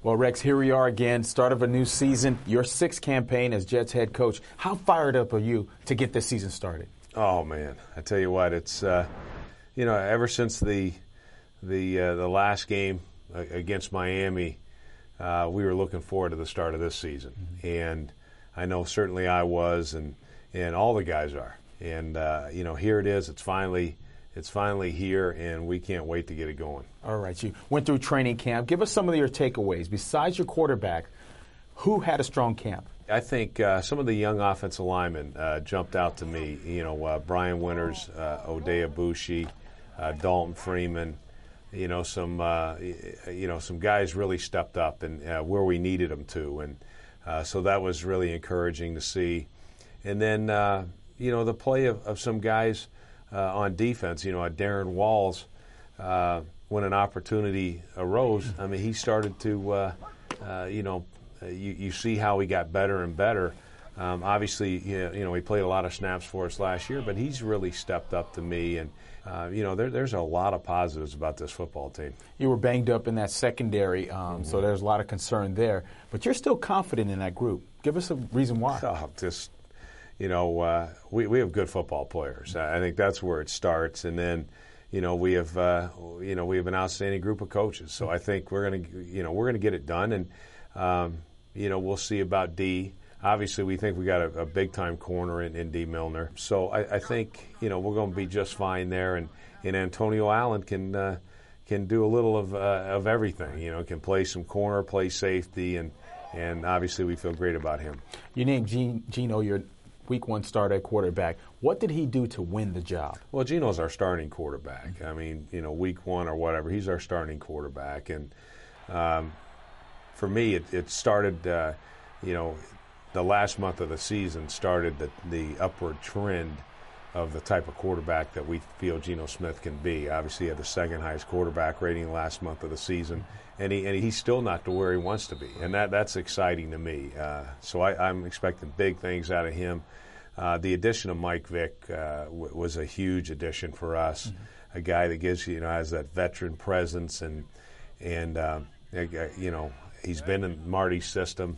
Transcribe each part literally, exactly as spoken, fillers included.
Well, Rex, here we are again, start of a new season, your sixth campaign as Jets head coach. How fired up are you to get this season started? Oh, man, I tell you what, it's, uh, you know, ever since the the uh, the last game against Miami, uh, we were looking forward to the start of this season. Mm-hmm. And I know certainly I was, and, and all the guys are. And, uh, you know, here it is, it's finally It's finally here, and we can't wait to get it going. All right. You went through training camp. Give us some of your takeaways. Besides your quarterback, who had a strong camp? I think uh, some of the young offensive linemen uh, jumped out to me. You know, uh, Brian Winters, uh, Oday Abushi, uh, Dalton Freeman. You know, some uh, you know some guys really stepped up and uh, where we needed them to, and uh, so that was really encouraging to see. And then uh, you know the play of, of some guys. Uh, on defense, you know, at Darren Walls, uh, when an opportunity arose, I mean, he started to, uh, uh, you know, uh, you, you see how he got better and better. Um, obviously, you know, you know, he played a lot of snaps for us last year, but he's really stepped up to me. And, uh, you know, there, there's a lot of positives about this football team. You were banged up in that secondary, um, mm-hmm. so there's a lot of concern there. But you're still confident in that group. Give us a reason why. Oh, just... You know, uh, we, we have good football players. I think that's where it starts. And then, you know, we have, uh, you know, we have an outstanding group of coaches. So I think we're going to, you know, we're going to get it done. And, um, you know, we'll see about D. Obviously, we think we got a, a big-time corner in, in D. Milner. So I, I think, you know, we're going to be just fine there. And, and Antonio Allen can uh, can do a little of uh, of everything. You know, can play some corner, play safety, and, and obviously we feel great about him. You named Gene, Geno your week one start at quarterback. What did he do to win the job? Well, Geno's our starting quarterback. I mean, you know, week one or whatever, he's our starting quarterback. And um, for me, it, it started, uh, you know, the last month of the season started the, the upward trend of the type of quarterback that we feel Geno Smith can be. Obviously, he had the second highest quarterback rating last month of the season, and, he, and he's still not to where he wants to be, and that that's exciting to me. Uh, so I, I'm expecting big things out of him. Uh, the addition of Mike Vick uh, w- was a huge addition for us, mm-hmm. a guy that gives you know has that veteran presence, and and um, you know he's been in Marty's system,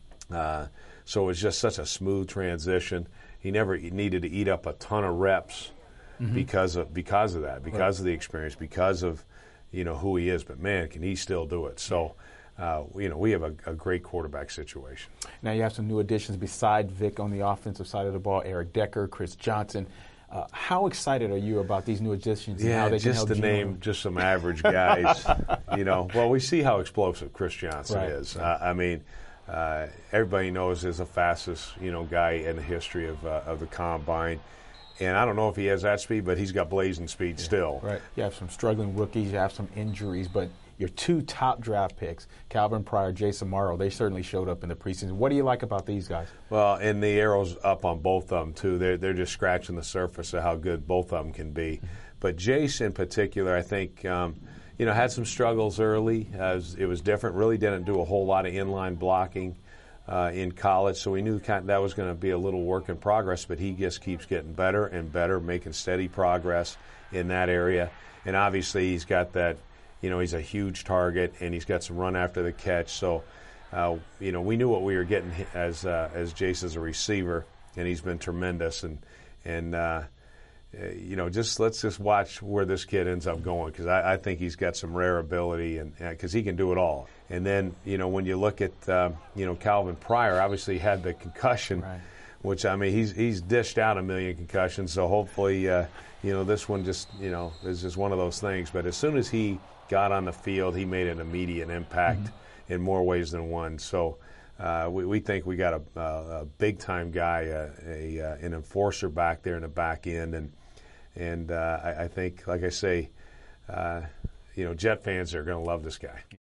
uh, so it was just such a smooth transition. He never needed to eat up a ton of reps mm-hmm. because of because of that, because right. of the experience, because of you know who he is. But man, can he still do it? So, uh, you know, we have a, a great quarterback situation. Now you have some new additions beside Vic on the offensive side of the ball: Eric Decker, Chris Johnson. Uh, how excited are you about these new additions? Yeah, and how they just can help to Geno? name just some average guys. you know, well, we see how explosive Chris Johnson right. is. Uh, I mean. Uh, everybody knows he's the fastest, you know, guy in the history of uh, of the combine, and I don't know if he has that speed, but he's got blazing speed yeah, still. Right. You have some struggling rookies, you have some injuries, but your two top draft picks, Calvin Pryor, Jason Morrow, they certainly showed up in the preseason. What do you like about these guys? Well, and the arrow's up on both of them too. They're they're just scratching the surface of how good both of them can be. Mm-hmm. But Jace in particular, I think. Um, You know, had some struggles early. As it was different. Really didn't do a whole lot of inline blocking uh, in college, so we knew kind of that was going to be a little work in progress. But he just keeps getting better and better, making steady progress in that area. And obviously, he's got that. You know, he's a huge target, and he's got some run after the catch. So, uh, you know, we knew what we were getting as uh, as Jace as a receiver, and he's been tremendous. And and. Uh, Uh, you know, just let's just watch where this kid ends up going, because I, I think he's got some rare ability, and because uh, he can do it all. And then, you know, when you look at, uh, you know, Calvin Pryor, obviously had the concussion, right. which, I mean, he's he's dished out a million concussions, so hopefully, uh, you know, this one just, you know, is just one of those things. But as soon as he got on the field, he made an immediate impact mm-hmm. in more ways than one. So uh, we, we think we got a, a, a big-time guy, a, a, a, an enforcer back there in the back end, and And uh, I, I think, like I say, uh, you know, Jet fans are going to love this guy.